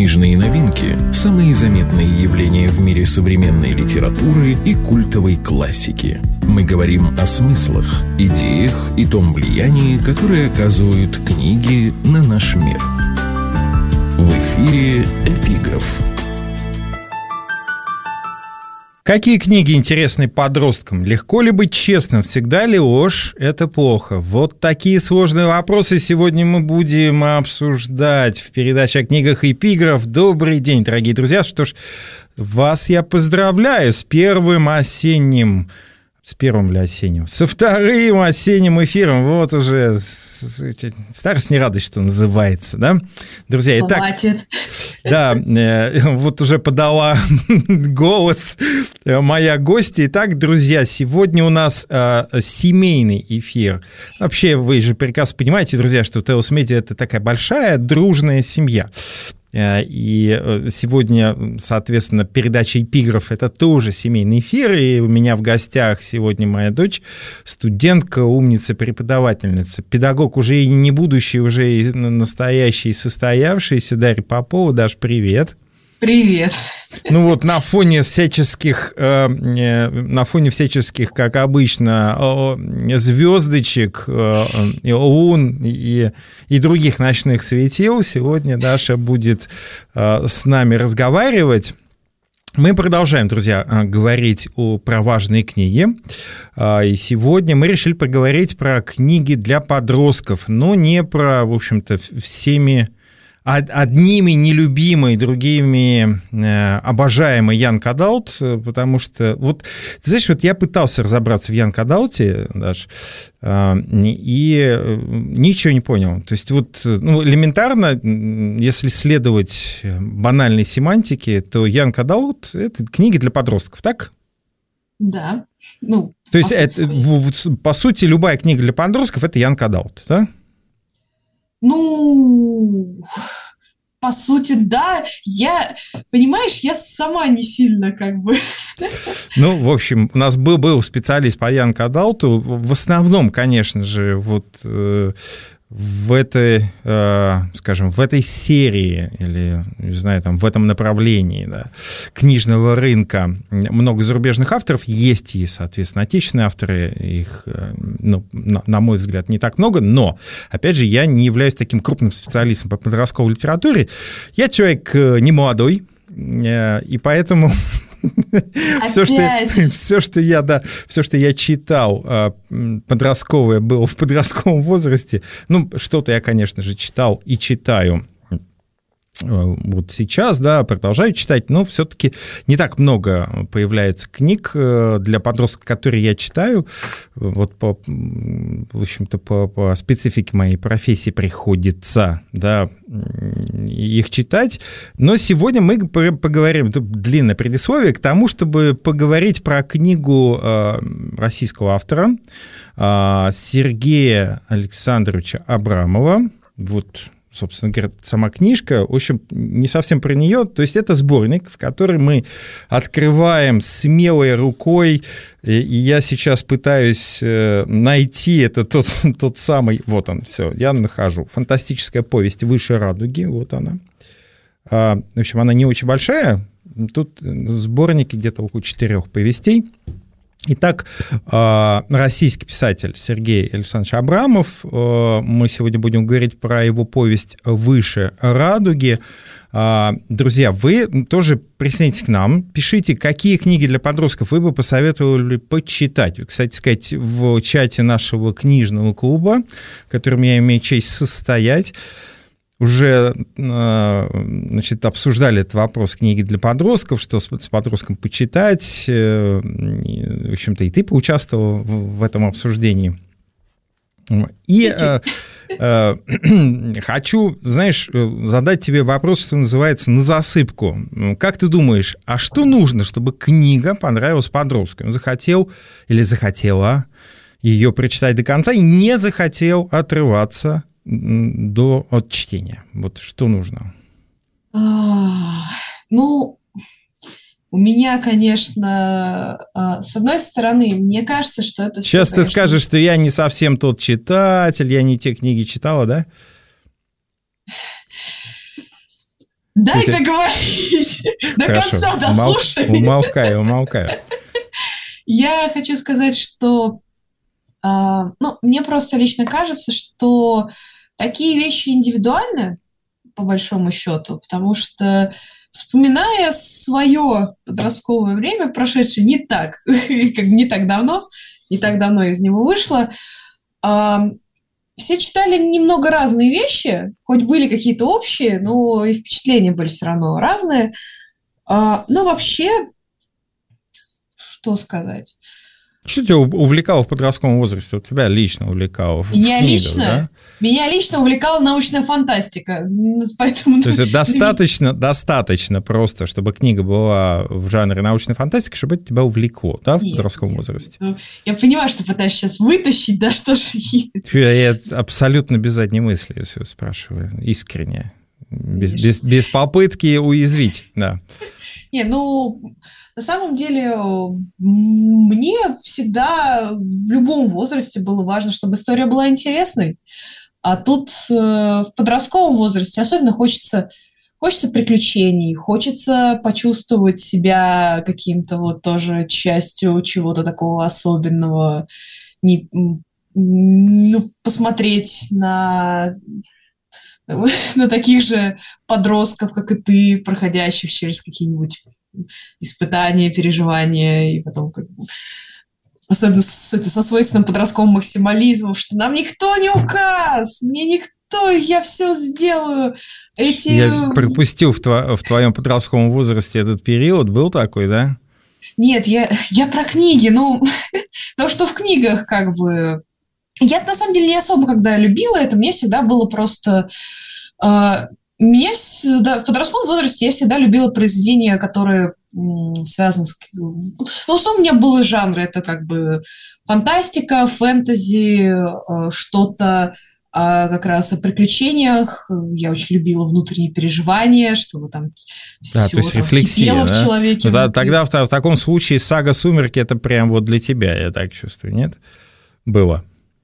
Книжные новинки – самые заметные явления в мире современной литературы и культовой классики. Мы говорим о смыслах, идеях и том влиянии, которое оказывают книги на наш мир. В эфире «Эпиграф». Какие книги интересны подросткам? Легко ли быть честным? Всегда ли ложь – это плохо? Вот такие сложные вопросы сегодня мы будем обсуждать в передаче о книгах «Эпиграф». Добрый день, дорогие друзья. Что ж, вас я поздравляю с первым осенним... С первым ли осенним? Со вторым осенним эфиром. Вот уже старость не радость, что называется, да? Друзья, итак... Хватит. Да, вот уже подала голос моя гостья. Итак, друзья, сегодня у нас семейный эфир. Вообще, вы же прекрасно понимаете, друзья, что Теос Медиа – это такая большая дружная семья. И сегодня, соответственно, передача «Эпиграф» – это тоже семейный эфир, и у меня в гостях сегодня моя дочь, студентка, умница, преподавательница, педагог уже и не будущий, уже и настоящий, состоявшийся, Дарья Попова. Даш, привет. Привет. Ну вот на фоне всяческих, как обычно, звездочек, лун и других ночных светил, сегодня Даша будет с нами разговаривать. Мы продолжаем, друзья, говорить про важные книги. И сегодня мы решили поговорить про книги для подростков, но не про, в общем-то, всеми... одними нелюбимой, другими обожаемый Янг Адалт, потому что, вот, ты знаешь, вот я пытался разобраться в Янг Адалте, Даш, и ничего не понял. То есть вот элементарно, если следовать банальной семантике, то Янг Адалт – это книги для подростков, так? Да. То есть, по сути, любая книга для подростков – это Янг Адалт, да? По сути, да. Понимаешь, я сама не сильно в общем, у нас был специалист по Янг Адалту. В основном, конечно же, вот в этой, скажем, в этой серии или, не знаю, там, в этом направлении, да, книжного рынка много зарубежных авторов, есть и, соответственно, отечественные авторы, их, на мой взгляд, не так много, но, опять же, я не являюсь таким крупным специалистом по подростковой литературе, я человек не молодой, и поэтому... Все, что я читал подростковое было в подростковом возрасте, что-то я, конечно же, читал и читаю вот сейчас, да, продолжаю читать, но все-таки не так много появляется книг для подростков, которые я читаю. Вот в общем-то, по специфике моей профессии приходится, да, их читать. Но сегодня мы поговорим, тут длинное предисловие, к тому, чтобы поговорить про книгу российского автора Сергея Александровича Абрамова. Вот, собственно говоря, сама книжка, в общем, не совсем про нее, то есть это сборник, в который мы открываем смелой рукой, и я сейчас пытаюсь найти, это тот самый, вот он, все, я нахожу, фантастическая повесть «Выше радуги», вот она. В общем, она не очень большая, тут сборники где-то около 4 повестей. Итак, российский писатель Сергей Александрович Абрамов. Мы сегодня будем говорить про его повесть «Выше радуги». Друзья, вы тоже присоединяйтесь к нам, пишите, какие книги для подростков вы бы посоветовали почитать. Кстати сказать, в чате нашего книжного клуба, в котором я имею честь состоять, уже, значит, обсуждали этот вопрос книги для подростков, что с подростком почитать. В общем-то, и ты поучаствовал в этом обсуждении. И хочу, знаешь, задать тебе вопрос, что называется, на засыпку. Как ты думаешь, а что нужно, чтобы книга понравилась подростку? Он захотел или захотела ее прочитать до конца и не захотел отрываться от чтения. Вот что нужно? У меня, конечно, с одной стороны, мне кажется, что это... Сейчас ты скажешь, что я не совсем тот читатель, я не те книги читала, да? Дай договорить. До конца дослушай. Умолкаю. Я хочу сказать, что мне просто лично кажется, что такие вещи индивидуальны, по большому счету, потому что, вспоминая свое подростковое время, прошедшее не так давно из него вышла, все читали немного разные вещи, хоть были какие-то общие, но и впечатления были все равно разные. Но вообще, что сказать? Что тебя увлекало в подростковом возрасте? Вот тебя лично увлекало в книгах, да? Меня лично увлекала научная фантастика. Поэтому... То есть достаточно просто, чтобы книга была в жанре научной фантастики, чтобы это тебя увлекло, да, в подростковом возрасте? Я понимаю, что пытаюсь сейчас вытащить, да, что же... Я абсолютно без задней мысли, я все спрашиваю, искренне. Без попытки уязвить, да. На самом деле, мне всегда в любом возрасте было важно, чтобы история была интересной. А тут в подростковом возрасте особенно хочется приключений, хочется почувствовать себя каким-то вот тоже частью чего-то такого особенного, посмотреть на таких же подростков, как и ты, проходящих через какие-нибудь испытания, переживания, и потом особенно со свойственным подростковым максимализмом, что нам никто не указ, мне никто, я все сделаю. Я пропустил в твоем подростковом возрасте этот период, был такой, да? Нет, я про книги, то, что в книгах Я, на самом деле, не особо, когда любила это, мне всегда было просто... в подростковом возрасте я всегда любила произведения, которые связаны с... основном у меня были жанры. Это фантастика, фэнтези, что-то как раз о приключениях. Я очень любила внутренние переживания, чтобы там все то есть рефлексия, кипело в человеке. Тогда в таком случае сага «Сумерки» — это прям вот для тебя, я так чувствую, нет? Было.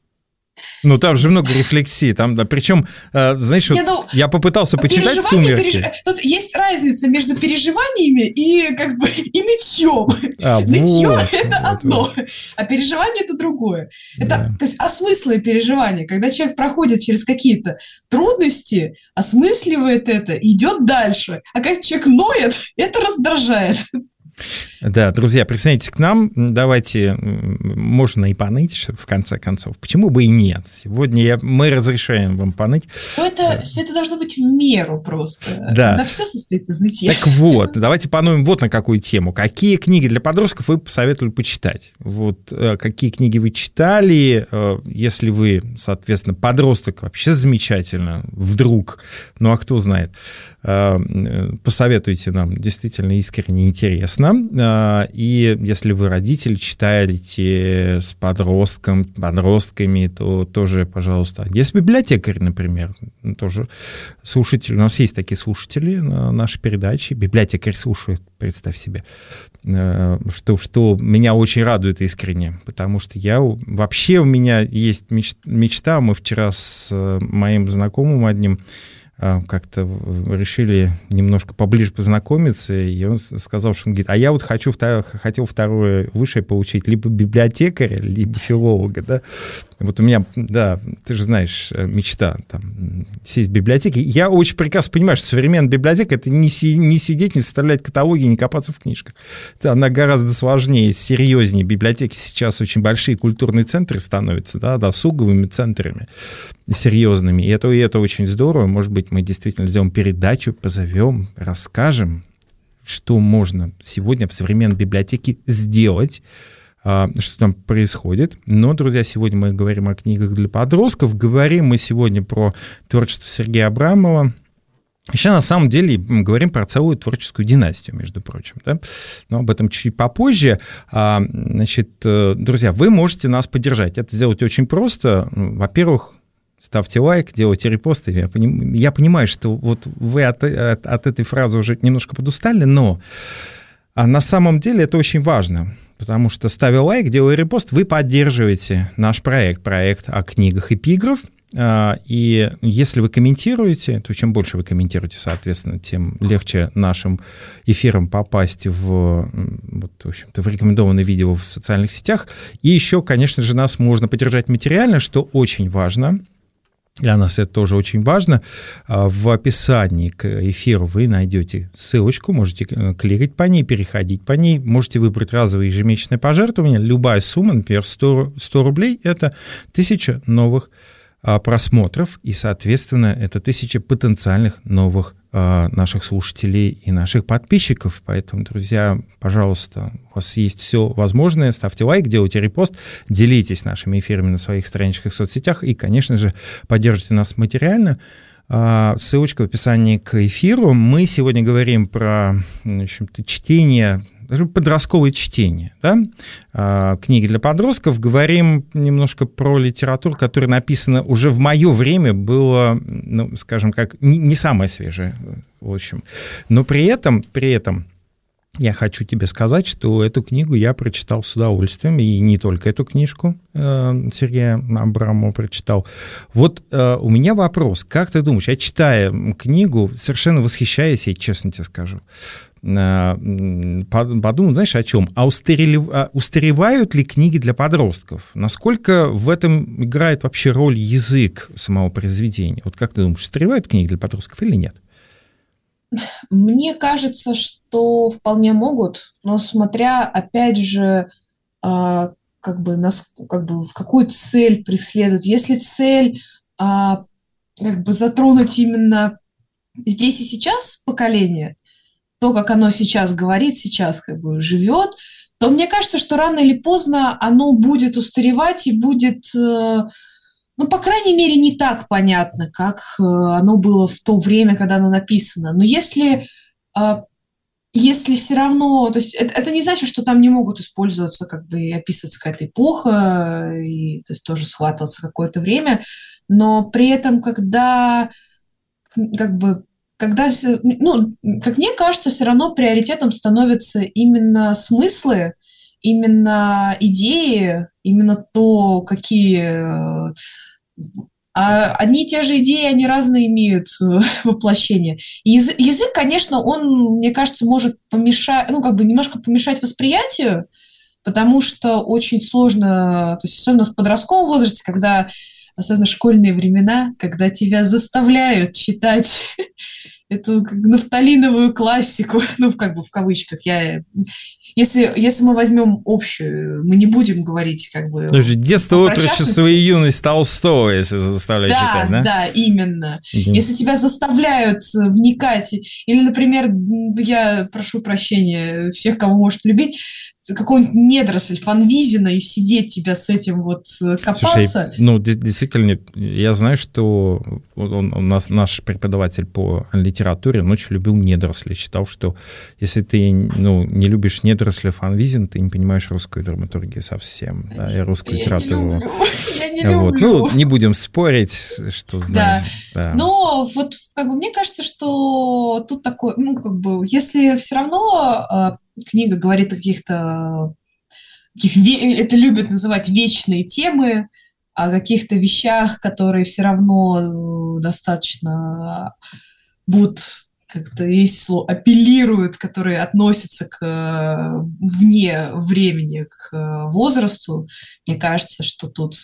Там же много рефлексий, причем, знаешь, я попытался почитать «Сумерки». Тут есть разница между переживаниями и нытьем. Нытье – это одно, а переживание – это другое. То есть осмысливая переживание, когда человек проходит через какие-то трудности, осмысливает это, идет дальше. А когда человек ноет, это раздражает. Да, друзья, присоединяйтесь к нам, давайте, можно и поныть, в конце концов. Почему бы и нет? Сегодня мы разрешаем вам поныть. Все это должно быть в меру просто. Да. Да, все состоит из нытья. Так вот, давайте поновим вот на какую тему. Какие книги для подростков вы посоветовали почитать? Какие книги вы читали? Если вы, соответственно, подросток, вообще замечательно, вдруг, а кто знает. Посоветуйте нам, действительно искренне интересно. И если вы родитель, читаете с подростками, то тоже, пожалуйста. Есть библиотекарь, например, тоже слушатели. У нас есть такие слушатели на нашей передаче. Библиотекарь слушает, представь себе. Что меня очень радует искренне, потому что у меня есть мечта. Мы вчера с моим знакомым одним как-то решили немножко поближе познакомиться, и он сказал, что он говорит, а я хотел второе высшее получить, либо библиотекаря, либо филолога, да. У меня, да, ты же знаешь, мечта сесть в библиотеке. Я очень прекрасно понимаю, что современная библиотека — это не сидеть, не составлять каталоги, не копаться в книжках. Она гораздо сложнее, серьезнее. Библиотеки сейчас очень большие культурные центры становятся, да, досуговыми центрами серьезными. И это очень здорово. Может быть, мы действительно сделаем передачу, позовем, расскажем, что можно сегодня в современной библиотеке сделать, что там происходит. Но, друзья, сегодня мы говорим о книгах для подростков. Говорим мы сегодня про творчество Сергея Абрамова. Еще на самом деле говорим про целую творческую династию, между прочим. Да? Но об этом чуть попозже. Друзья, вы можете нас поддержать. Это сделать очень просто. Во-первых, ставьте лайк, делайте репосты. Я понимаю, что вы от этой фразы уже немножко подустали, но на самом деле это очень важно. Потому что, ставя лайк, делая репост, вы поддерживаете наш проект о книгах эпиграф. И если вы комментируете, то чем больше вы комментируете, соответственно, тем легче нашим эфирам попасть в общем-то, в рекомендованные видео в социальных сетях. И еще, конечно же, нас можно поддержать материально, что очень важно. Для нас это тоже очень важно. В описании к эфиру вы найдете ссылочку, можете кликать по ней, переходить по ней, можете выбрать разовые ежемесячные пожертвования. Любая сумма, например, 100 рублей, это 1000 новых просмотров, и, соответственно, это 1000 потенциальных новых наших слушателей и наших подписчиков. Поэтому, друзья, пожалуйста, у вас есть все возможное. Ставьте лайк, делайте репост, делитесь нашими эфирами на своих страничках в соцсетях и, конечно же, поддержите нас материально. Ссылочка в описании к эфиру. Мы сегодня говорим про, в общем-то, чтение, подростковое чтение, да? Книги для подростков. Говорим немножко про литературу, которая написана уже в мое время, была, ну, скажем, как не самая свежая, в общем. Но при этом я хочу тебе сказать, что эту книгу я прочитал с удовольствием, и не только эту книжку Сергея Абрамова прочитал. Вот у меня вопрос, как ты думаешь, я читаю книгу, совершенно восхищаясь, я честно тебе скажу, подумал, знаешь, о чем? Устаревают ли книги для подростков? Насколько в этом играет вообще роль язык самого произведения? Вот как ты думаешь, устаревают книги для подростков или нет? Мне кажется, что вполне могут, но смотря, опять же, в какую цель преследуют. Если цель затронуть именно здесь и сейчас поколение, то, как оно сейчас говорит, сейчас живет, то мне кажется, что рано или поздно оно будет устаревать и будет, по крайней мере, не так понятно, как оно было в то время, когда оно написано. Но если все равно, то есть это не значит, что там не могут использоваться, и описываться какая-то эпоха, и то есть тоже схватываться какое-то время, но при этом, когда как мне кажется, все равно приоритетом становятся именно смыслы, именно идеи, именно то, какие... одни и те же идеи, они разные имеют воплощение. Язык, конечно, он, мне кажется, может помешать, немножко помешать восприятию, потому что очень сложно, то есть особенно в подростковом возрасте, особенно в школьные времена, когда тебя заставляют читать эту нафталиновую классику, в кавычках. Если мы возьмем общую, мы не будем говорить детство, отрочество и юность Толстого, если заставляют читать, да? Да, именно. Если тебя заставляют вникать, или, например, я прошу прощения всех, кого может любить, какой-нибудь недоросль Фанвизина и сидеть тебя с этим копаться. Слушай, действительно, я знаю, что наш преподаватель по литературе, он очень любил недорослей, считал, что если ты не любишь недоросля Фанвизина, ты не понимаешь русскую драматургию совсем, да, и русскую литературу. Я не люблю. Не будем спорить, что знаем. Да. Но мне кажется, что тут такое, если все равно книга говорит о каких-то, это любят называть вечные темы, о каких-то вещах, которые все равно достаточно будут, есть слово, апеллируют, которые относятся к вне времени, к возрасту. Мне кажется, что тут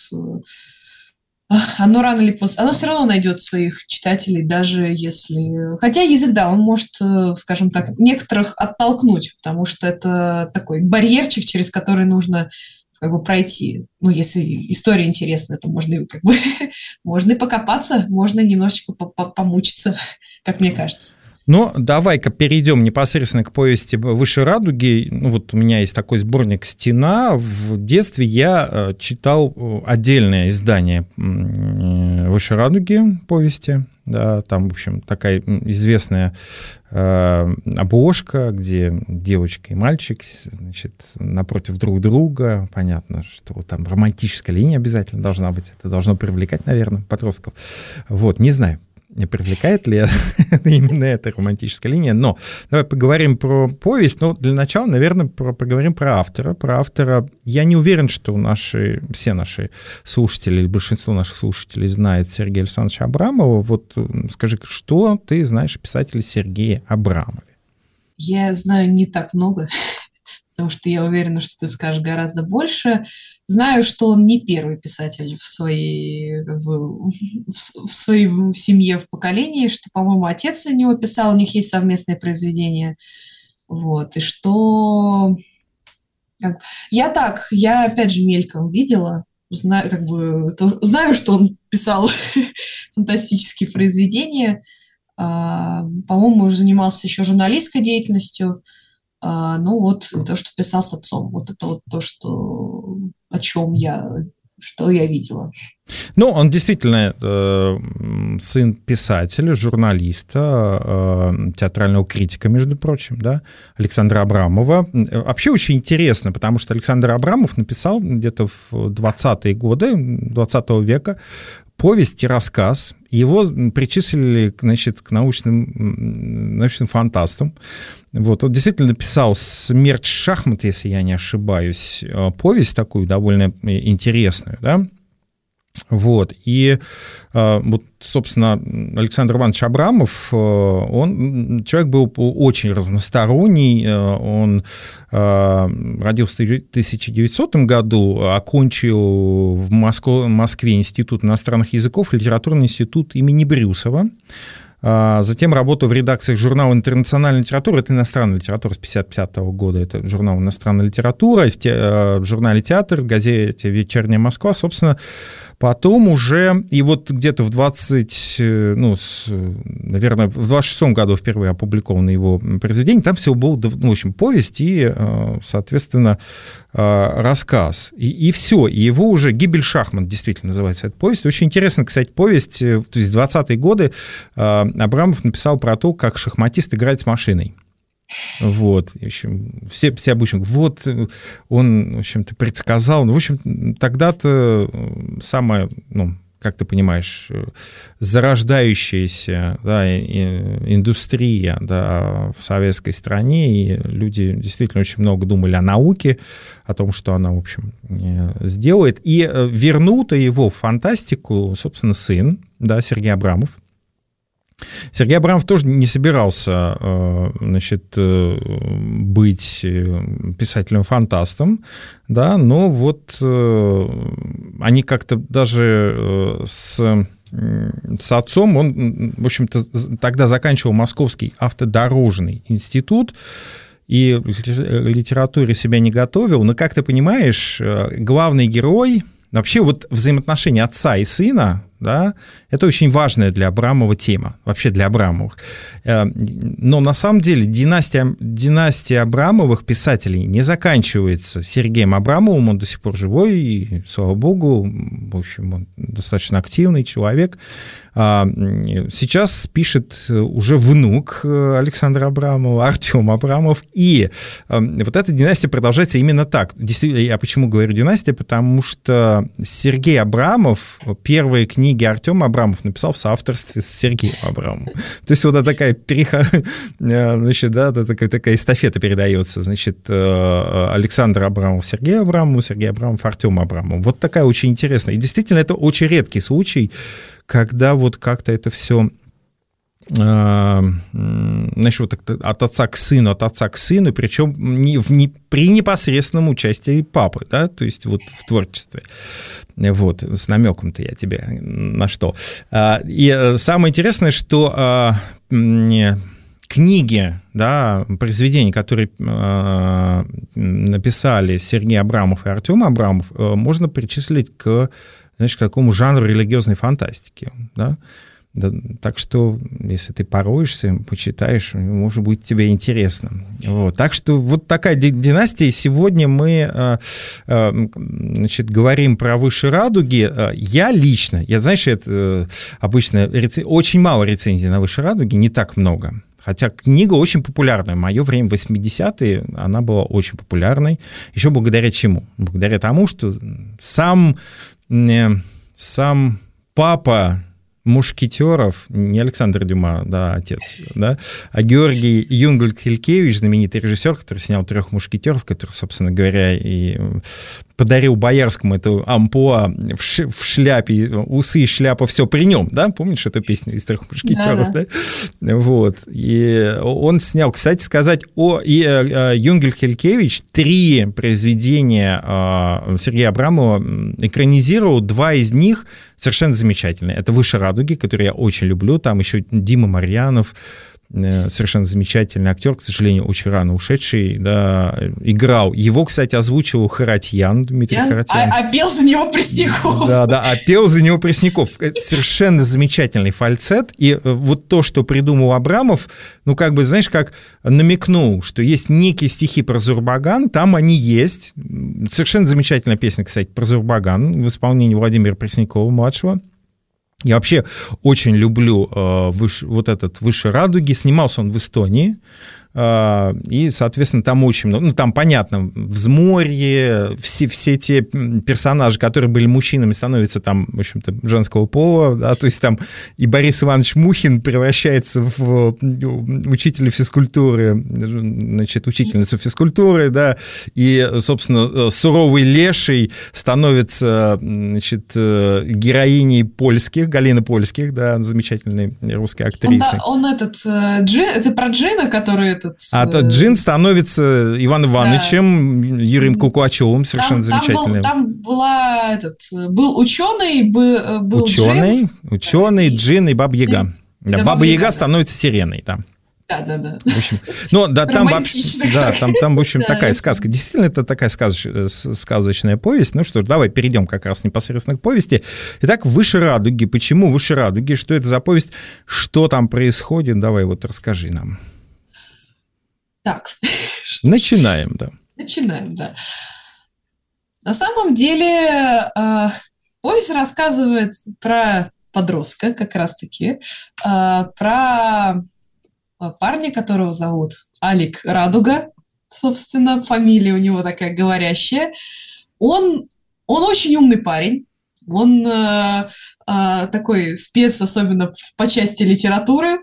оно рано или поздно, оно все равно найдет своих читателей, даже если... Хотя язык, да, он может, скажем так, некоторых оттолкнуть, потому что это такой барьерчик, через который нужно пройти. Если история интересная, то можно можно и покопаться, можно немножечко помучиться, как мне кажется. Давай-ка перейдем непосредственно к повести «Выше радуги». У меня есть такой сборник «Стена». В детстве я читал отдельное издание «Выше радуги» повести. Да, там, в общем, такая известная обложка, где девочка и мальчик, напротив друг друга. Понятно, что там романтическая линия обязательно должна быть. Это должно привлекать, наверное, подростков. Не знаю. не привлекает ли именно эта романтическая линия. Но давай поговорим про повесть. Но для начала, наверное, поговорим про автора. Про автора я не уверен, что все наши слушатели, или большинство наших слушателей знает Сергея Александровича Абрамова. Вот скажи, что ты знаешь о писателе Сергее Абрамове? Я знаю не так много, потому что я уверена, что ты скажешь гораздо больше. Знаю, что он не первый писатель в своей семье, в поколении, что, по-моему, отец у него писал, у них есть совместные произведения. Вот, и что... Я опять же, мельком видела, знаю, что он писал фантастические произведения. По-моему, занимался еще журналистской деятельностью. Ну вот то, что писал с отцом, вот это вот то, что я видела. Ну, он действительно сын писателя, журналиста, театрального критика, между прочим, да, Александра Абрамова. Вообще очень интересно, потому что Александр Абрамов написал где-то в 20-е годы 20 века повесть и рассказ. Его причислили, значит, к научным фантастам. Вот. Он действительно написал «Смерть шахмат», если я не ошибаюсь, повесть такую довольно интересную, да. Вот, и вот, собственно, Александр Иванович Абрамов, он человек был очень разносторонний, он родился в 1900 году, окончил в Москве Институт иностранных языков, литературный институт имени Брюсова. Затем работал в редакциях журнала «Интернациональная литература», это иностранная литература с 1955 года, это журнал «Иностранная литература», в журнале «Театр», в газете «Вечерняя Москва», собственно, потом уже, и вот где-то в 26-м году впервые опубликовано его произведение, там всего было, в общем, повесть и, соответственно, рассказ. И все, и его уже «Гибель шахмат» действительно называется эта повесть. Очень интересно, кстати, повесть, то есть в 20-е годы Абрамов написал про то, как шахматист играет с машиной. Вот, в общем, все обычно, вот он, в общем-то, предсказал, в общем, тогда-то самое, как ты понимаешь, зарождающаяся, да, индустрия, да, в советской стране, и люди действительно очень много думали о науке, о том, что она, в общем, сделает, и вернул-то его в фантастику, собственно, сын, да, Сергей Абрамов. Сергей Абрамов тоже не собирался, значит, быть писателем-фантастом, да, но вот они как-то даже с отцом, он, в общем-то, тогда заканчивал Московский автодорожный институт, и в литературе себя не готовил, но, как ты понимаешь, главный герой, вообще вот взаимоотношения отца и сына, да, это очень важная для Абрамова тема, вообще для Абрамовых. Но на самом деле династия Абрамовых писателей не заканчивается Сергеем Абрамовым, он до сих пор живой, и, слава богу, в общем, он достаточно активный человек. Сейчас пишет уже внук Александра Абрамова, Артем Абрамов, и вот эта династия продолжается именно так. Действительно, я почему говорю династия, потому что Сергей Абрамов первые книги Артем Абрамов написал в соавторстве с Сергеем Абрамовым. То есть вот такая значит, да, такая эстафета передается, значит, Александр Абрамов Сергею Абрамову, Сергей Абрамов Артему Абрамову. Вот такая очень интересная. И действительно, это очень редкий случай, когда вот как-то это все, значит, вот от отца к сыну, причем при непосредственном участии папы, да, то есть вот в творчестве. Вот, с намеком-то я тебе на что. И самое интересное, что книги, да, произведения, которые написали Сергей Абрамов и Артем Абрамов, можно причислить к, знаешь, к такому жанру религиозной фантастики, да? Да, так что, если ты пороешься, почитаешь, может быть, тебе интересно. Вот. Так что вот такая династия. Сегодня мы, значит, говорим про «Выше радуги». Я лично, знаешь, это обычно очень мало рецензий на «Выше радуги», не так много. Хотя книга очень популярная. В мое время, 80-е, она была очень популярной. Еще благодаря чему? Благодаря тому, что сам папа мушкетеров, не Александр Дюма, да, отец, да, а Георгий Юнгельт-Хелькевич, знаменитый режиссер, который снял «Трех мушкетеров», который, собственно говоря, и подарил Боярскому эту амплуа в шляпе, усы и шляпа, все при нем, да? Помнишь эту песню из «Трех мушкетеров», да? Вот. И он снял, кстати сказать, Юнгельт-Хелькевич 3 произведения Сергея Абрамова экранизировал, 2 из них совершенно замечательные. Это «Выше радуги», который я очень люблю, там еще Дима Марьянов, совершенно замечательный актер, к сожалению, очень рано ушедший, да, играл. Его, кстати, озвучивал Харатьян, Дмитрий Харатьян. А пел за него Пресняков. Да, а пел за него Пресняков. Совершенно замечательный фальцет. И вот то, что придумал Абрамов, ну, как бы, знаешь, как намекнул, что есть некие стихи про Зурбаган, там они есть. Совершенно замечательная песня, кстати, про Зурбаган в исполнении Владимира Преснякова-младшего. Я вообще очень люблю вот этот «Выше радуги». Снимался он в Эстонии. И, соответственно, там очень много, ну, там, понятно, Взморье, все те персонажи, которые были мужчинами, становятся там, в общем-то, женского пола, да, то есть там и Борис Иванович Мухин превращается в учителя физкультуры, значит, учительницу физкультуры, да, и, собственно, суровый Леший становится, значит, героиней польских, Галины Польских, да, замечательной русской актрисы. Он этот, Джин, это про Джина, который А тот Джин становится Иван Ивановичем, да. Юрием Куклачевым, совершенно замечательным. Там был ученый, был ученый, Джин и Баба-Яга. Да, Баба-Яга становится Сиреной, да. Да. В общем, ну, да, там вообще, да, там, в общем, такая сказка. Действительно, это такая сказочная повесть. Ну что ж, давай перейдем как раз непосредственно к повести. Итак, «Выше радуги». Почему «Выше радуги»? Что это за повесть? Что там происходит? Давай вот расскажи нам. Так. Начинаем, да. На самом деле, повесть рассказывает про подростка, как раз-таки, про парня, которого зовут Алик Радуга, собственно, фамилия у него такая говорящая. Он очень умный парень, он такой спец, особенно по части литературы,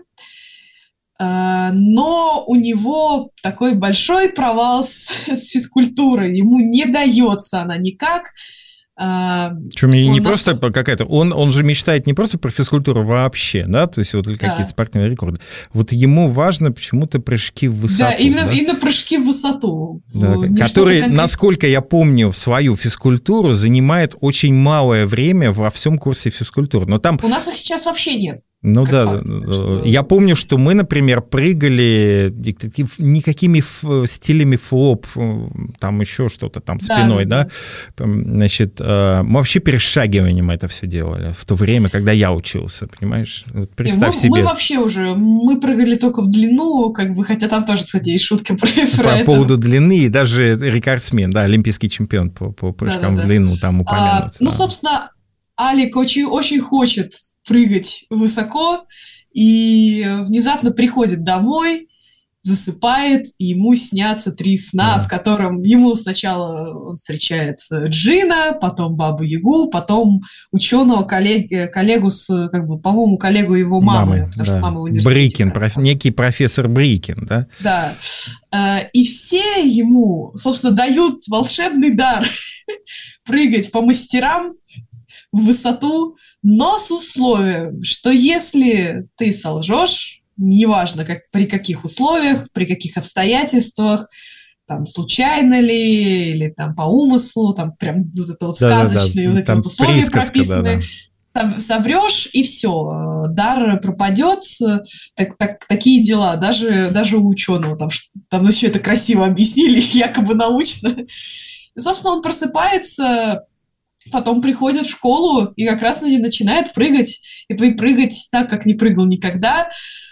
но у него такой большой провал с физкультурой, ему не дается она никак. Причем не просто какая-то... Он же мечтает не просто про физкультуру вообще, да, то есть вот какие-то спортивные рекорды. Вот ему важно почему-то прыжки в высоту. Да, именно прыжки в высоту. Да, которые, насколько я помню, свою физкультуру занимает очень малое время во всем курсе физкультуры. Но там... У нас их сейчас вообще нет. Ну да, факт, я помню, что мы, например, прыгали никакими стилями флоп, там еще что-то там спиной, да. Значит, мы вообще перешагиванием это все делали в то время, когда я учился, понимаешь? Вот представь себе. Мы вообще мы прыгали только в длину, как бы, хотя там тоже, кстати, есть шутки про это. По поводу длины, и даже рекордсмен, да, олимпийский чемпион по прыжкам в длину там упомянут. Ну, собственно, Алик очень хочет прыгать высоко, и внезапно приходит домой, засыпает, и ему снятся 3 сна, в котором ему сначала он встречает Джина, потом Бабу-Ягу, потом ученого коллегу по-моему, коллегу его мамы, потому что мама в университете. Брикин, некий профессор Брикин, да? Да. И все ему, собственно, дают волшебный дар прыгать по мастерам в высоту, но с условием, что если ты солжешь, неважно при каких условиях, при каких обстоятельствах, там, случайно ли, или там по умыслу, там прям вот это вот сказочные вот эти вот условия прописаны, соврешь, и все, дар пропадет, такие дела, даже у ученого, там еще это красиво объяснили, якобы научно. И, собственно, он просыпается, потом приходит в школу и как раз начинает прыгать, и прыгать так, как не прыгал никогда.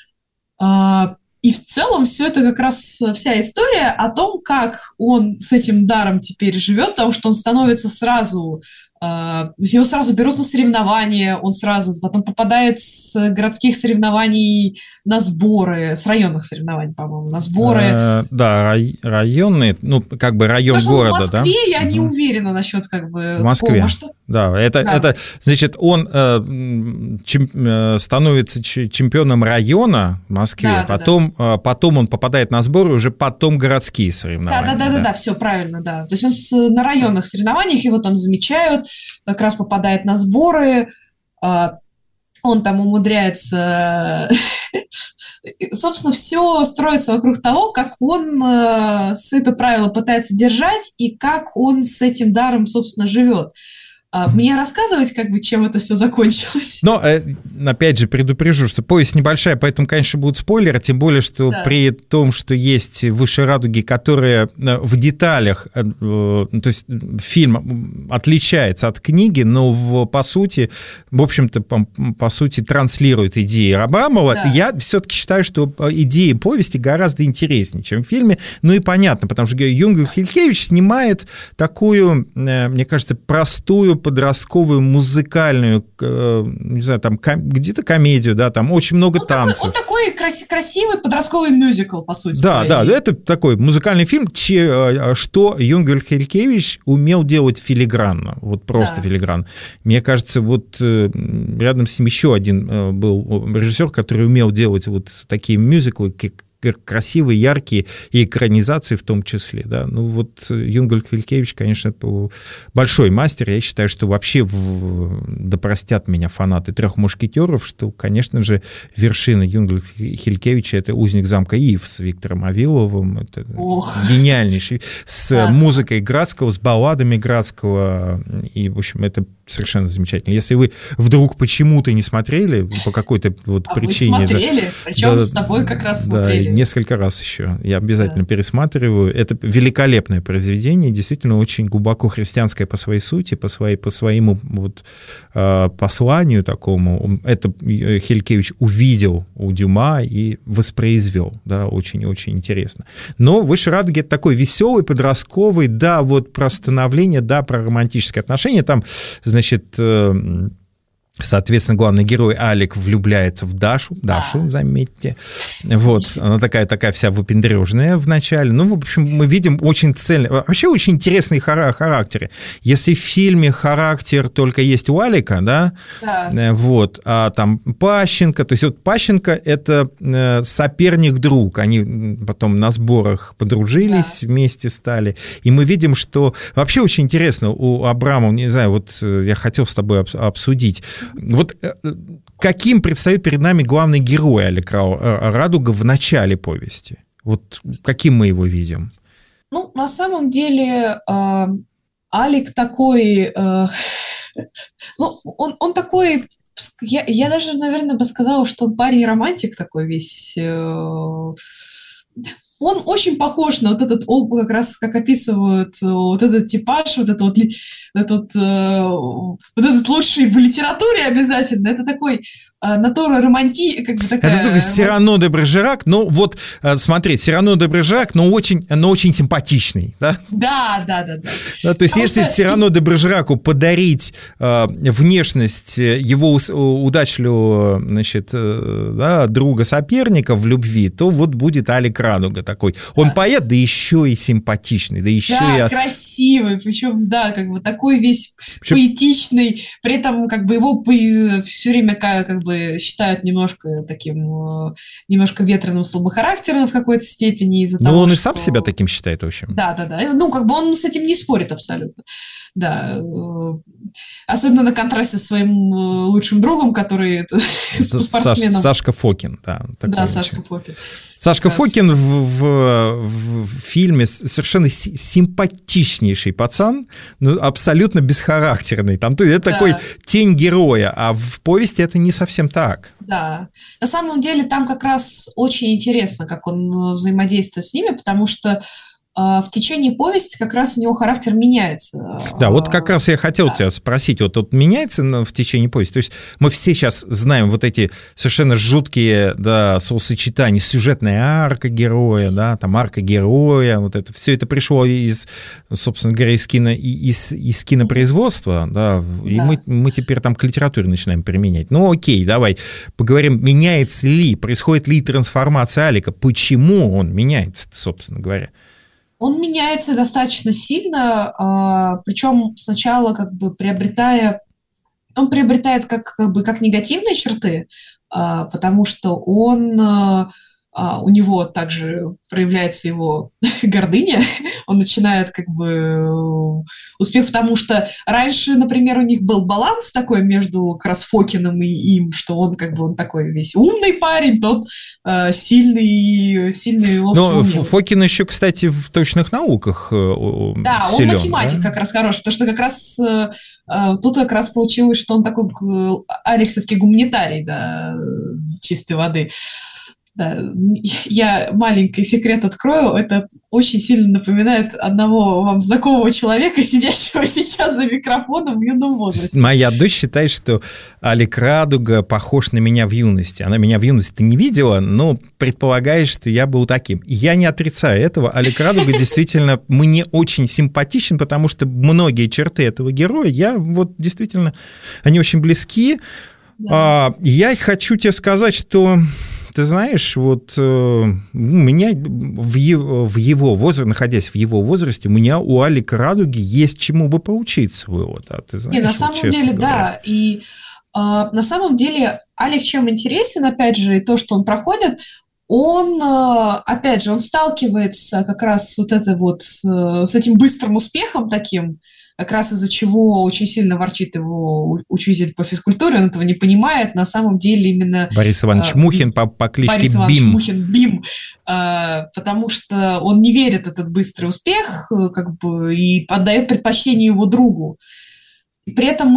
И в целом все это как раз вся история о том, как он с этим даром теперь живет, потому что он становится сразу Его сразу берут на соревнования, он сразу потом попадает с городских соревнований на сборы, с районных соревнований, по-моему, на сборы. Да, районные, ну, как бы район города, да? В Москве я не уверена насчет как бы... В Москве, да. Это, значит, он становится чемпионом района в Москве, потом он попадает на сборы, уже потом городские соревнования. Да, все правильно, да. То есть он на районных соревнованиях, его там замечают, как раз попадает на сборы, он там умудряется... Собственно, все строится вокруг того, как он это правило пытается держать и как он с этим даром, собственно, живет. Мне рассказывать, как бы, чем это все закончилось? Но, опять же, предупрежу, что повесть небольшая, поэтому, конечно, будут спойлеры, тем более, что при том, что есть «Выше радуги», которая в деталях, то есть фильм отличается от книги, но по сути, в общем-то, по сути, транслирует идеи Абрамова. Да. Я все-таки считаю, что идеи повести гораздо интереснее, чем в фильме. Ну и понятно, потому что Юнгвилл Хилькевич снимает такую, мне кажется, простую подростковую музыкальную, не знаю, там где-то комедию, да, там очень много танцев. Он такой красивый подростковый мюзикл, по сути. Да, это такой музыкальный фильм, что Юнгвилл Хилькевич умел делать филигранно, вот просто филигранно. Мне кажется, вот рядом с ним еще один был режиссер, который умел делать вот такие мюзиклы, красивые, яркие, и экранизации в том числе. Да? Ну вот Юнгвилл Хилькевич, конечно, большой мастер. Я считаю, что вообще, да простят меня фанаты «Трех мушкетеров», что, конечно же, вершина Юнгвилла Хилькевича — это «Узник замка Ив» с Виктором Авиловым. Это гениальнейший. С музыкой Градского, с балладами Градского. И, в общем, это совершенно замечательно. Если вы вдруг почему-то не смотрели, по какой-то вот причине... Вы смотрели, причем с тобой как раз смотрели. Несколько раз еще. Я обязательно пересматриваю. Это великолепное произведение, действительно очень глубоко христианское по своей сути, по своему вот, посланию такому. Это Хилькевич увидел у Дюма и воспроизвел. Да, очень-очень интересно. Но «Выше радуги» — это такой веселый, подростковый, да, вот про становление, да, про романтические отношения. Там, значит, соответственно, главный герой Алик влюбляется в Дашу, заметьте. Вот, она такая вся выпендрежная вначале. Ну, в общем, мы видим очень цельный, вообще очень интересные характеры. Если в фильме характер только есть у Алика, да, вот, а там Пащенко, то есть вот Пащенко — это соперник-друг, они потом на сборах подружились, вместе стали, и мы видим, что вообще очень интересно у Абрамова, не знаю, вот я хотел с тобой обсудить, вот каким предстает перед нами главный герой Алик Радуга в начале повести? Вот каким мы его видим? Ну, на самом деле, Алик такой... он такой... Я даже, наверное, бы сказала, что он парень-романтик такой весь... Он очень похож на вот этот, как раз как описывают, вот этот типаж, вот этот лучший в литературе обязательно. Это такой натура как бы такая... Это Сирано де Бержерак, ну вот, смотри, Сирано де Бержерак, но очень симпатичный, да? Да. То есть если Сирано де Бержераку подарить внешность его удачливого, значит, да, друга-соперника в любви, то вот будет Алик Радуга такой. Он поэт, да еще и симпатичный, да еще и... красивый, причем, да, как бы такой весь поэтичный, при этом как бы его все время как бы считают немножко ветреным, слабохарактерным в какой-то степени из-за того, но он и сам себя таким считает, в общем. Да. Ну, как бы он с этим не спорит абсолютно. Да. Особенно на контрасте со своим лучшим другом, который спортсменом. Сашка Фокин. Да, Сашка Фокин. Сашка Фокин в фильме совершенно симпатичнейший пацан, но абсолютно бесхарактерный. Там, это такой тень героя, а в повести это не совсем так. Да. На самом деле там как раз очень интересно, как он взаимодействует с ними, потому что в течение повести как раз у него характер меняется. Да, вот как раз я хотел тебя спросить, вот меняется в течение повести? То есть мы все сейчас знаем вот эти совершенно жуткие, да, словосочетания, сюжетная арка героя, да, там арка героя, вот это, все это пришло из, собственно говоря, из кинопроизводства, да, и мы теперь там к литературе начинаем применять. Ну, окей, давай поговорим, меняется ли, происходит ли трансформация Алика, почему он меняется, собственно говоря? Он меняется достаточно сильно, причем сначала как бы он приобретает как негативные черты, потому что у него также проявляется его гордыня, он начинает как бы успех, потому что раньше, например, у них был баланс такой между как раз Фокиным и им, что он как бы он такой весь умный парень, тот сильный Но Фокин еще, кстати, в точных науках силен, он математик, да? Как раз хороший, потому что как раз тут как раз получилось, что он такой, Алик все-таки гуманитарий, да, чистой воды. Да, я маленький секрет открою, это очень сильно напоминает одного вам знакомого человека, сидящего сейчас за микрофоном в юном возрасте. Моя дочь считает, что Алик Радуга похож на меня в юности. Она меня в юности не видела, но предполагает, что я был таким. Я не отрицаю этого. Алик Радуга действительно мне очень симпатичен, потому что многие черты этого героя, действительно, они очень близки. Да. Я хочу тебе сказать, что... Ты знаешь, вот у меня в его возрасте, находясь в его возрасте, у Алика Радуги есть чему бы поучиться. Ты знаешь, на самом деле, говоря. Да. И на самом деле Алик чем интересен, опять же, и то, что он проходит, он, опять же, он сталкивается как раз с этим быстрым успехом таким, как раз из-за чего очень сильно ворчит его учитель по физкультуре, он этого не понимает, на самом деле именно... Борис Иванович Мухин по кличке Борис Иванович Мухин, Бим, потому что он не верит в этот быстрый успех, как бы, и отдает предпочтение его другу. И при этом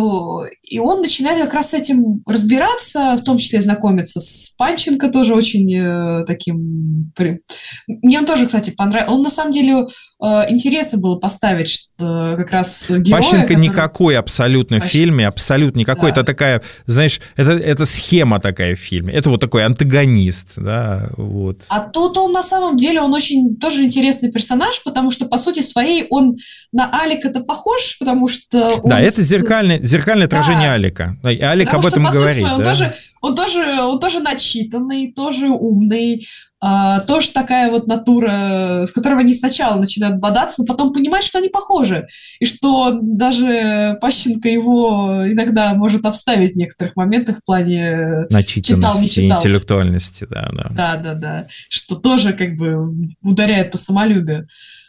и он начинает как раз с этим разбираться, в том числе знакомиться с Панченко, тоже очень таким... Мне он тоже, кстати, понравился. Он, на самом деле, интересно было поставить что как раз героя, Пащенко никакой абсолютно в фильме, абсолютно никакой. Да. Это такая, знаешь, это схема такая в фильме. Это вот такой антагонист, да, вот. А тут он, на самом деле, он очень тоже интересный персонаж, потому что, по сути своей, он на Алика-то похож, потому что... Да, это зеркальное отражение Алика. Алик потому об этом говорит. Своей, да? Он тоже начитанный, тоже умный, тоже такая вот натура, с которой они сначала начинают бодаться, но потом понимают, что они похожи, и что даже Пащенко его иногда может обставить в некоторых моментах в плане начитанности и интеллектуальности, да. Да, что тоже как бы ударяет по самолюбию.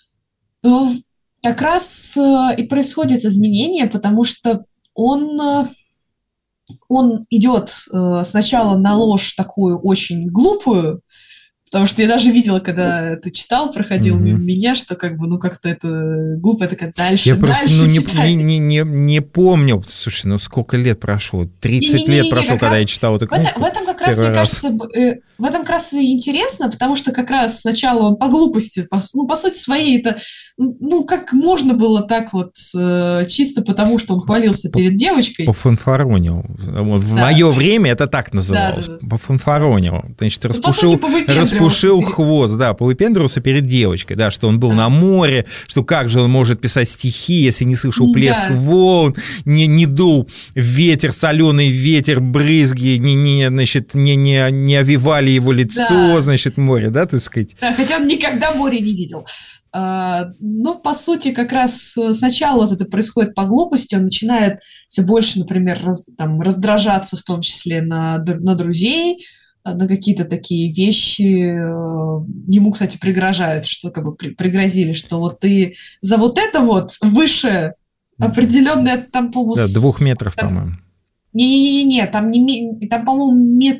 Но как раз и происходит изменение, потому что он идет сначала на ложь такую очень глупую, потому что я даже видела, когда ты читал, проходил мимо меня, что как бы, как-то это глупо, это как дальше. Я просто не помню. Слушай, сколько лет прошло? 30 лет прошло, когда я читал эту книжку. В этом как раз, мне кажется, в этом как раз и интересно, потому что как раз сначала он по глупости, по сути своей, это, как можно было так вот чисто потому, что он хвалился перед девочкой. Пофанфаронил. В мое время это так называлось. Пофанфаронил. Значит, распушил хвост, да, повыпендрился перед девочкой, да, что он был на море, что как же он может писать стихи, если не слышал плеск волн, не дул ветер, соленый ветер, брызги, не овивали его лицо, значит, море, да, так сказать. Да, хотя он никогда море не видел. Но, по сути, как раз сначала вот это происходит по глупости, он начинает все больше, например, раздражаться, в том числе на друзей, на какие-то такие вещи. Ему, кстати, пригрожают, что как бы пригрозили, что вот ты за вот это вот выше определенное, там, по-моему... Да, 2 метров, по-моему. Не, там, по-моему,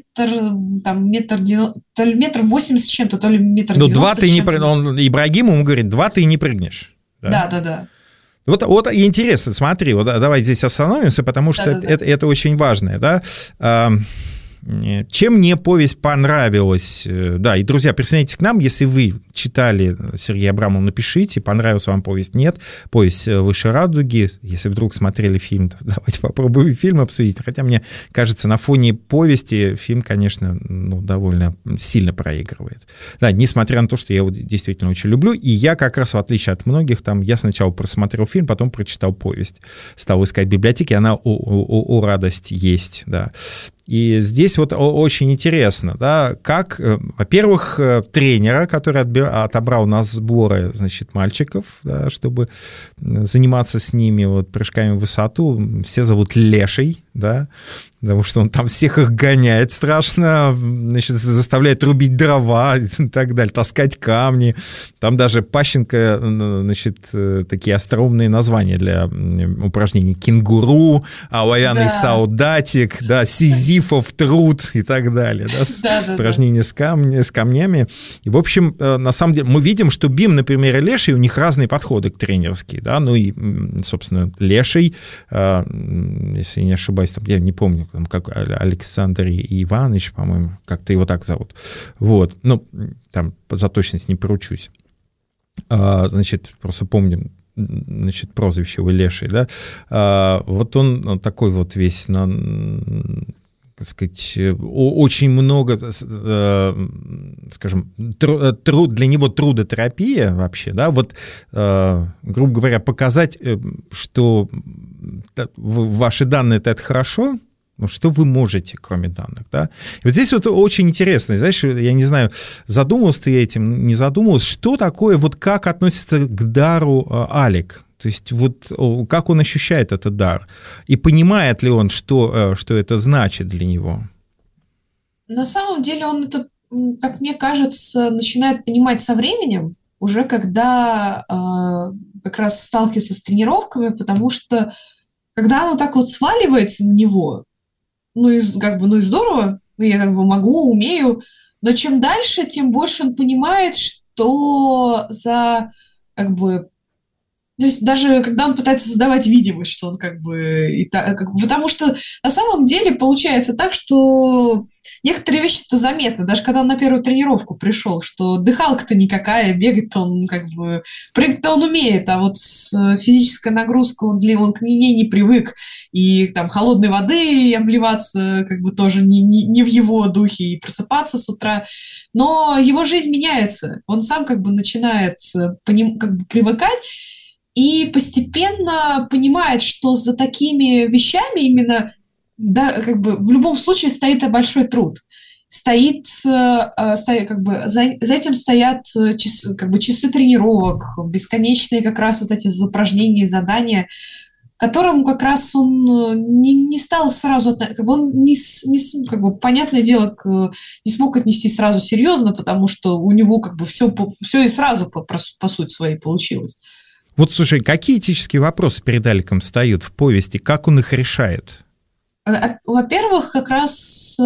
то ли метр 80 с чем-то, то ли метр 90 2 ты не прыгнешь. Ибрагим ему говорит, 2 ты не прыгнешь. Да. Вот интересно, смотри, давай здесь остановимся, потому что это очень важное, да. Чем мне повесть понравилась? Да, и, друзья, присоединяйтесь к нам, если вы читали Сергея Абрамова, напишите, понравилась вам повесть, нет. Повесть «Выше радуги». Если вдруг смотрели фильм, то давайте попробуем фильм обсудить. Хотя, мне кажется, на фоне повести фильм, конечно, довольно сильно проигрывает. Да, несмотря на то, что я его действительно очень люблю. И я как раз, в отличие от многих, я сначала просмотрел фильм, потом прочитал повесть. Стал искать в библиотеке, она, о радость, есть, да. И здесь вот очень интересно, да, как, во-первых, тренера, который отобрал на сборы, значит, мальчиков, да, чтобы заниматься с ними вот прыжками в высоту, все зовут Леший, да, потому что он там всех их гоняет страшно, значит, заставляет рубить дрова и так далее, таскать камни. Там даже Пащенко, значит, такие остроумные названия для упражнений: кенгуру, оловянный солдатик, да, сизифов труд и так далее, да, упражнения с камнями. И, в общем, на самом деле, мы видим, что Бим, например, и Леший, у них разные подходы к тренерские, да, ну и, собственно, Леший, если я не ошибаюсь, там, я не помню, там, как Александр Иванович, по-моему, как-то его так зовут. Вот. Ну, там за точность не поручусь. Значит, просто помню, значит, прозвище его Леший, да. Вот он такой вот весь, так сказать, очень много, скажем, для него трудотерапия вообще, да, вот, грубо говоря, показать, что ваши данные — это хорошо, но что вы можете, кроме данных, да? И вот здесь вот очень интересно, знаешь, я не знаю, задумывался ты этим, не задумывался, что такое, вот как относится к дару Алик? То есть вот как он ощущает этот дар? И понимает ли он, что это значит для него? На самом деле он это, как мне кажется, начинает понимать со временем, уже когда как раз сталкивается с тренировками, потому что когда оно так вот сваливается на него, ну и здорово, я как бы могу, умею, но чем дальше, тем больше он понимает, что то есть даже когда он пытается создавать видимость, что он потому что на самом деле получается так, что некоторые вещи-то заметны, даже когда он на первую тренировку пришел, что дыхалка-то никакая, бегать-то он прыгать-то он умеет, а вот с физической нагрузкой он к ней не привык, и там холодной воды обливаться тоже не в его духе, и просыпаться с утра, но его жизнь меняется, он сам начинает привыкать, и постепенно понимает, что за такими вещами именно, да, в любом случае стоит большой труд. За этим стоят часы тренировок, бесконечные как раз вот эти упражнения, задания, которому как раз он не стал сразу, понятное дело, не смог отнести сразу серьезно, потому что у него все и сразу по сути своей получилось. Вот, слушай, какие этические вопросы перед Аликом встают в повести, как он их решает? Во-первых, как раз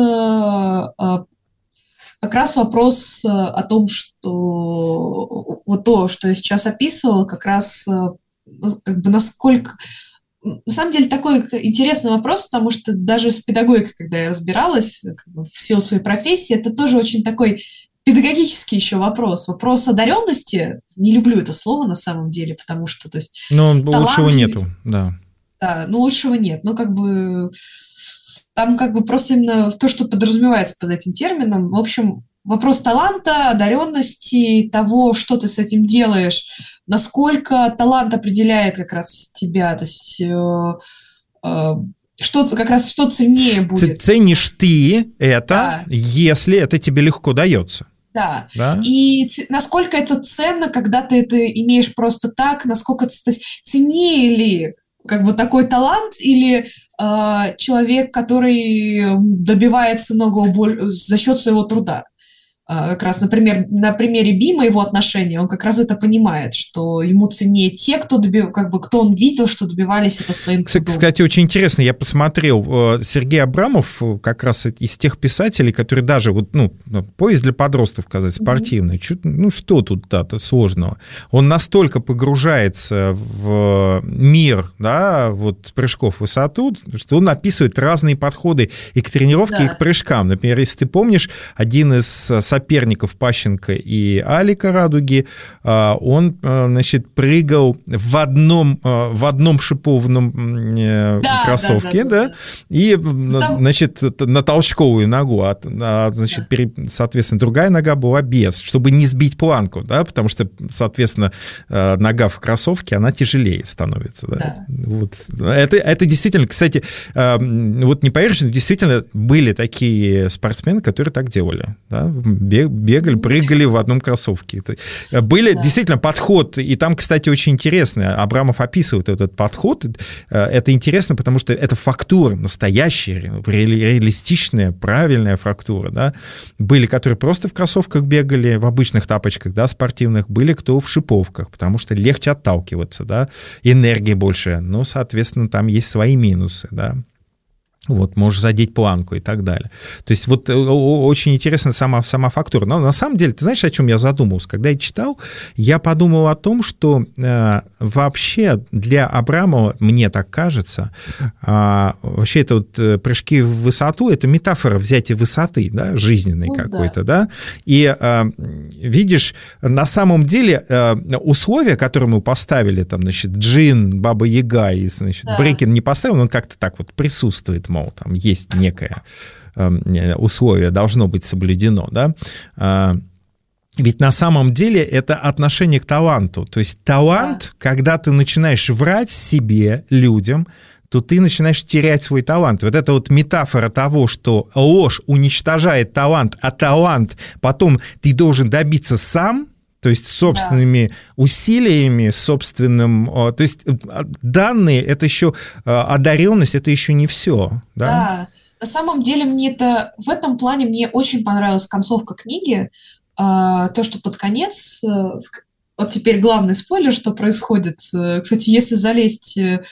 вопрос о том, что вот то, что я сейчас описывала, как раз насколько... На самом деле такой интересный вопрос, потому что даже с педагогикой, когда я разбиралась в силу своей профессии, это тоже очень такой педагогический еще вопрос. Вопрос одаренности. Не люблю это слово на самом деле, потому что, то есть... Но лучшего нету, да. Да, лучшего нет. Там просто именно то, что подразумевается под этим термином. В общем, вопрос таланта, одаренности, того, что ты с этим делаешь, насколько талант определяет как раз тебя, то есть... что ценнее будет. Ценишь ты это, да, если это тебе легко дается. Да. И насколько это ценно, когда ты это имеешь просто так, насколько ценнее ли такой талант или человек, который добивается многого за счет своего труда. как раз, например, на примере Бима его отношения, он как раз это понимает, что ему ценнее те, кто кто он видел, что добивались это своим трудом. Кстати, очень интересно, я посмотрел, Сергей Абрамов как раз из тех писателей, которые даже, повесть для подростков, сказать, спортивный, что тут сложного? Он настолько погружается в мир, да, вот прыжков в высоту, что он описывает разные подходы и к тренировке, и к прыжкам. Например, если ты помнишь, один из соперников Пащенко и Алика Радуги, он, значит, прыгал в одном шиповном кроссовке, и, значит, на толчковую ногу, значит, соответственно, другая нога была без, чтобы не сбить планку, да, потому что, соответственно, нога в кроссовке, она тяжелее становится. Да? Вот. Это действительно, кстати, вот не поверишь, но действительно были такие спортсмены, которые так делали, да? Бегали, прыгали в одном кроссовке. Были действительно подход, и там, кстати, очень интересно, Абрамов описывает этот подход, это интересно, потому что это фактура, настоящая, реалистичная, правильная фактура, да? Были, которые просто в кроссовках бегали, в обычных тапочках, да, спортивных, были кто в шиповках, потому что легче отталкиваться, да, энергии больше, но, соответственно, там есть свои минусы, да. Вот, можешь задеть планку и так далее. То есть вот очень интересна сама фактура. Но на самом деле, ты знаешь, о чем я задумался? Когда я читал, я подумал о том, что вообще для Абрамова, мне так кажется, вообще это вот прыжки в высоту, это метафора взятия высоты, да, жизненной какой-то, да. И видишь, на самом деле условия, которые мы поставили, там, значит, Джин, Баба Яга и, значит, Брыкин не поставил, он как-то так вот присутствует, там есть некое условие, должно быть соблюдено, да, ведь на самом деле это отношение к таланту, то есть талант, когда ты начинаешь врать себе, людям, то ты начинаешь терять свой талант. Вот это вот метафора того, что ложь уничтожает талант, а талант потом ты должен добиться сам, то есть собственными усилиями, собственным... То есть данные, это еще одаренность, это еще не все. Да, на самом деле в этом плане мне очень понравилась концовка книги, то, что под конец... Вот теперь главный спойлер, что происходит. Кстати, если залезть...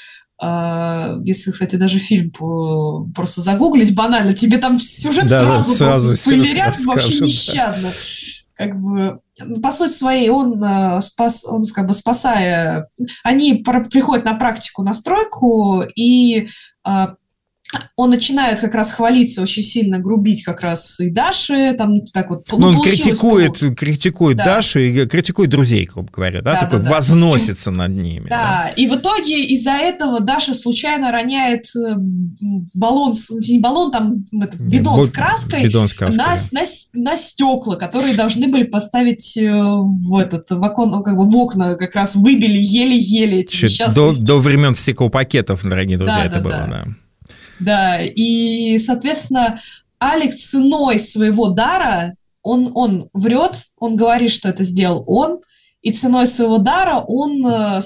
Если, кстати, даже фильм просто загуглить банально, тебе там сюжет сразу спойлерят вообще нещадно. Как бы, по сути своей, он как бы спасая... Они приходят на практику, на стройку, и он начинает как раз хвалиться, очень сильно грубить как раз и Даше, там так вот... Он критикует Дашу и критикует друзей, грубо говоря, да, такой возносится над ними. Да, и в итоге из-за этого Даша случайно роняет баллон, не баллон, там бидон с краской, на стекла, которые должны были поставить в окна, как раз выбили еле-еле эти несчастные стекла. До времен стеклопакетов, дорогие друзья, это было, да. Да, и, соответственно, Алик ценой своего дара, он врет, он говорит, что это сделал он, и ценой своего дара он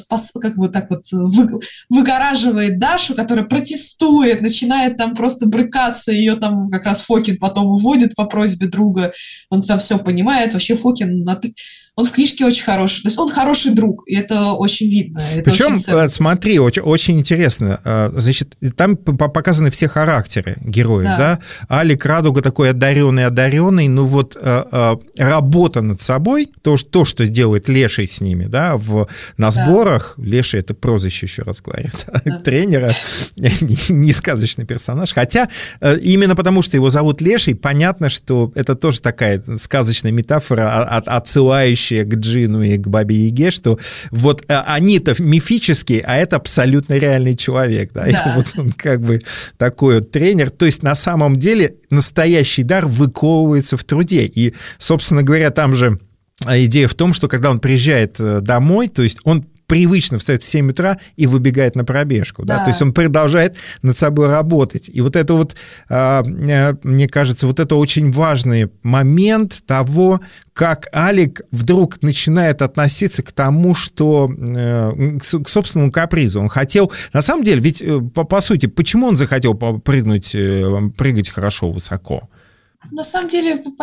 выгораживает Дашу, которая протестует, начинает там просто брыкаться, ее там как раз Фокин потом уводит по просьбе друга, он там все понимает, вообще Фокин, он в книжке очень хороший, то есть он хороший друг, и это очень видно. Причем, смотри, очень интересно, значит, там показаны все характеры героев, да? Алик Радуга такой одаренный, ну вот работа над собой, то, что делает Леший с ними, да, на сборах, Леший — это прозвище, еще раз говорю, тренера, не сказочный персонаж, хотя именно потому, что его зовут Леший, понятно, что это тоже такая сказочная метафора, отсылающая к Джину и к Бабе Яге, что вот они-то мифические, а это абсолютно реальный человек, да, и вот он как бы такой вот тренер, то есть на самом деле настоящий дар выковывается в труде, и, собственно говоря, там же идея в том, что когда он приезжает домой, то есть он привычно встает в 7 утра и выбегает на пробежку, да, то есть он продолжает над собой работать. И вот это вот, мне кажется, вот это очень важный момент того, как Алик вдруг начинает относиться к тому, что к собственному капризу. Он хотел, на самом деле, ведь по сути, почему он захотел прыгать хорошо высоко? На самом деле,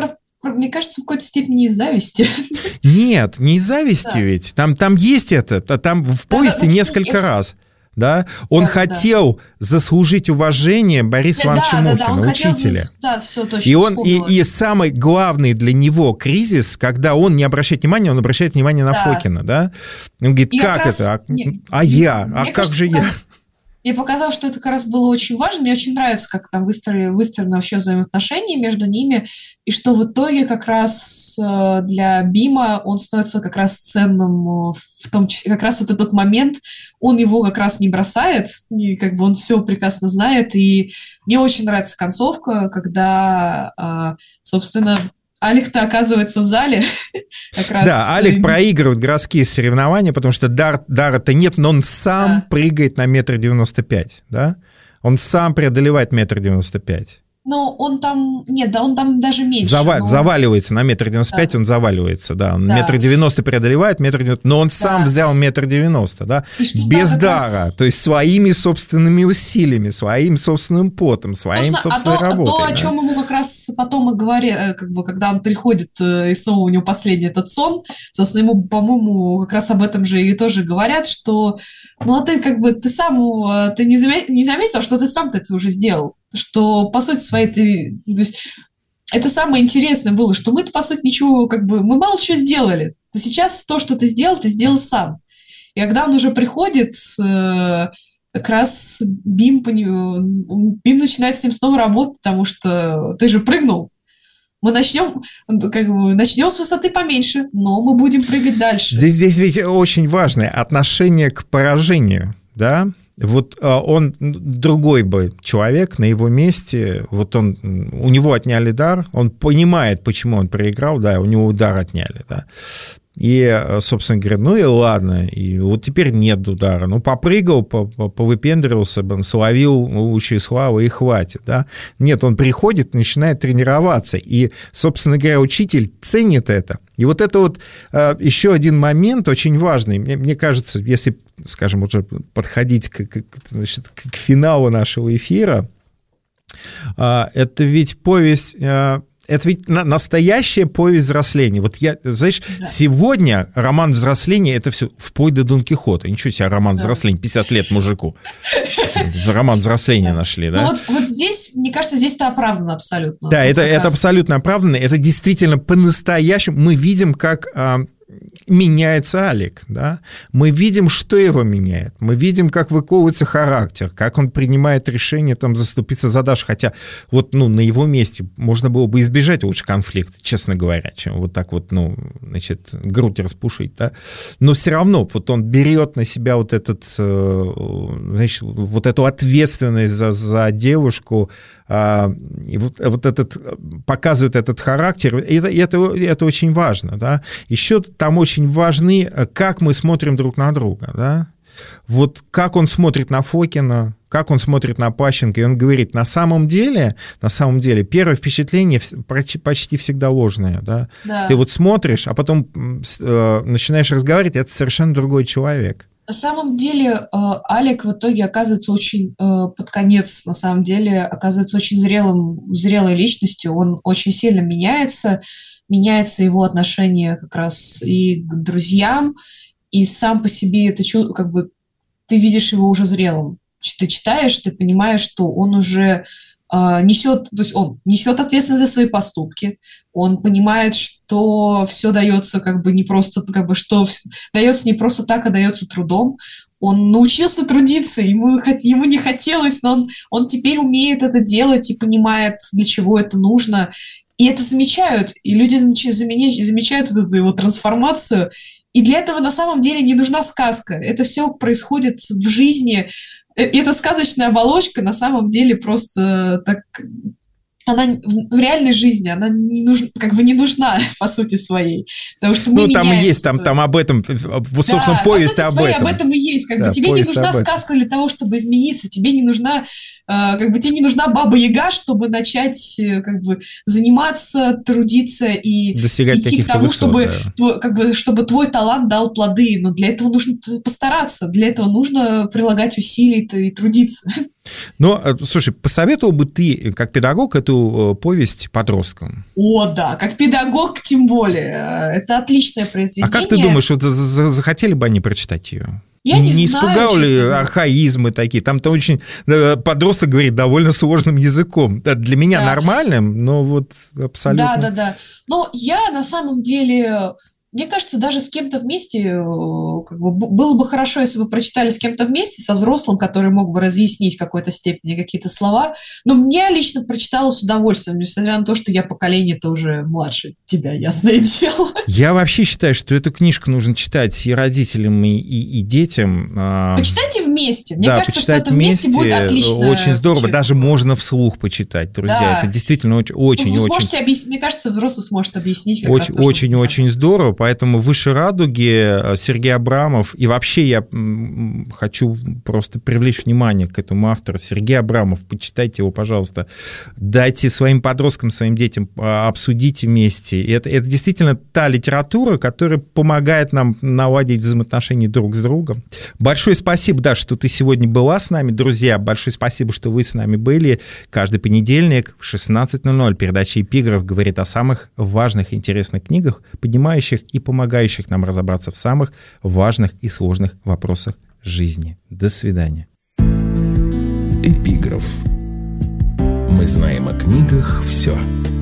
мне кажется, в какой-то степени из зависти. Нет, не из зависти ведь. Там есть это. Там в повести несколько раз. Да? Он хотел заслужить уважение Бориса Ивановича Мухина, учителя. Все точно. И самый главный для него кризис, когда он не обращает внимания, он обращает внимание на Фокина. Да? Он говорит, как это? Как же я? Мне показалось, что это как раз было очень важно. Мне очень нравится, как там выстроены вообще взаимоотношения между ними, и что в итоге как раз для Бима он становится как раз ценным, в том числе как раз вот этот момент, он его как раз не бросает, и как бы он все прекрасно знает, и мне очень нравится концовка, когда, собственно, Алик-то оказывается в зале. Как раз... Да, Алик проигрывает городские соревнования, потому что дара-то нет, но он сам прыгает на 1,95 м, да? Он сам преодолевает 1,95 м. Но он там... Нет, да, он там даже меньше. Заваливается на 1,95 м, он заваливается, да. Он 1,90 м преодолевает, 1,90 м, но он сам взял 1,90 м, да, без дара, то есть своими собственными усилиями, своим собственным потом, своим собственной работой. То, о чем ему как раз потом и говорят, как бы, когда он приходит, и снова у него последний этот сон, собственно, ему, по-моему, как раз об этом же и тоже говорят, что, ну, а ты как бы, ты сам, ты не заметил, что ты сам-то это уже сделал. Что, по сути своей, то есть, это самое интересное было, что мы, по сути, ничего, как бы, мы мало чего сделали. Сейчас то, что ты сделал сам. И когда он уже приходит, как раз Бим начинает с ним снова работать, потому что ты же прыгнул. Мы начнем с высоты поменьше, но мы будем прыгать дальше. Здесь ведь очень важное отношение к поражению, да? Вот он, другой бы человек на его месте, вот у него отняли дар, он понимает, почему он проиграл, да, у него дар отняли, да. И, собственно говоря, ну и ладно, и вот теперь нет удара. Ну, попрыгал, повыпендривался, словил лучи славы и хватит, да. Нет, он приходит, начинает тренироваться, и, собственно говоря, учитель ценит это. И вот это вот еще один момент очень важный. Мне кажется, если, скажем, уже подходить к финалу нашего эфира, это ведь повесть... Это ведь настоящая повесть взросления. Вот сегодня роман взросления – это все вплоть до Дон Кихота. Ничего себе, роман взросления, 50 лет мужику. Роман взросления нашли, да? Ну вот здесь, мне кажется, здесь это оправдано абсолютно. Да, это абсолютно оправдано. Это действительно по-настоящему. Мы видим, как... меняется Алик, да? Мы видим, что его меняет. Мы видим, как выковывается характер, как он принимает решение там заступиться за Дашу. Хотя вот, на его месте можно было бы избежать лучше конфликта, честно говоря, чем вот так вот, грудь распушить, да? Но все равно вот он берет на себя вот вот эту ответственность за девушку, и вот показывает этот характер, и это очень важно, да. Еще там очень важны, как мы смотрим друг на друга, да. Вот как он смотрит на Фокина, как он смотрит на Пащенко, и он говорит, на самом деле, первое впечатление почти всегда ложное, да. Ты вот смотришь, а потом начинаешь разговаривать, это совершенно другой человек. На самом деле Алик в итоге оказывается очень, под конец, на самом деле, оказывается очень зрелой личностью, он очень сильно меняется его отношение как раз и к друзьям, и сам по себе это как бы ты видишь его уже зрелым. Ты читаешь, ты понимаешь, что он уже несет ответственность за свои поступки, он понимает, что все дается как бы не просто, что дается не просто так, а дается трудом. Он научился трудиться, ему не хотелось, но он теперь умеет это делать и понимает, для чего это нужно. И это замечают, и люди замечают эту его трансформацию. И для этого на самом деле не нужна сказка. Это все происходит в жизни. И эта сказочная оболочка на самом деле просто так... Она в реальной жизни, она не нужна, по сути своей. Потому что мы там и есть, там об этом, собственно, повесть об этом. Об этом и есть. Тебе не нужна сказка для того, чтобы измениться, тебе не нужна Баба-Яга, чтобы начать заниматься, трудиться и идти к тому, чтобы твой талант дал плоды. Но для этого нужно постараться, для этого нужно прилагать усилия и трудиться. Но, слушай, посоветовал бы ты, как педагог, эту повесть подросткам? О, да, как педагог тем более. Это отличное произведение. А как ты думаешь, вот захотели бы они прочитать ее? Я не знаю, испугал ли архаизмы такие? Там-то очень... Подросток говорит довольно сложным языком. Для меня нормальным, но вот абсолютно... Да. Но я на самом деле... Мне кажется, даже с кем-то вместе как бы, было бы хорошо, если бы прочитали с кем-то вместе, со взрослым, который мог бы разъяснить в какой-то степени какие-то слова. Но мне лично прочитала с удовольствием, несмотря на то, что я поколение-то уже младше тебя, ясное дело. Я вообще считаю, что эту книжку нужно читать и родителям, и детям. Почитайте вместе. Мне кажется, что это вместе будет отлично. Очень здорово. Даже можно вслух почитать, друзья. Да. Это действительно очень... Вы сможете объяснить, мне кажется, взрослый сможет объяснить. Очень здорово. Поэтому «Выше радуги», Сергей Абрамов. И вообще я хочу просто привлечь внимание к этому автору. Сергей Абрамов, почитайте его, пожалуйста. Дайте своим подросткам, своим детям, обсудите вместе. Это действительно та литература, которая помогает нам наладить взаимоотношения друг с другом. Большое спасибо, Даша, что ты сегодня была с нами. Друзья, большое спасибо, что вы с нами были. Каждый понедельник в 16:00 передача «Эпиграф» говорит о самых важных и интересных книгах, поднимающих и помогающих нам разобраться в самых важных и сложных вопросах жизни. До свидания. Эпиграф. Мы знаем о книгах все.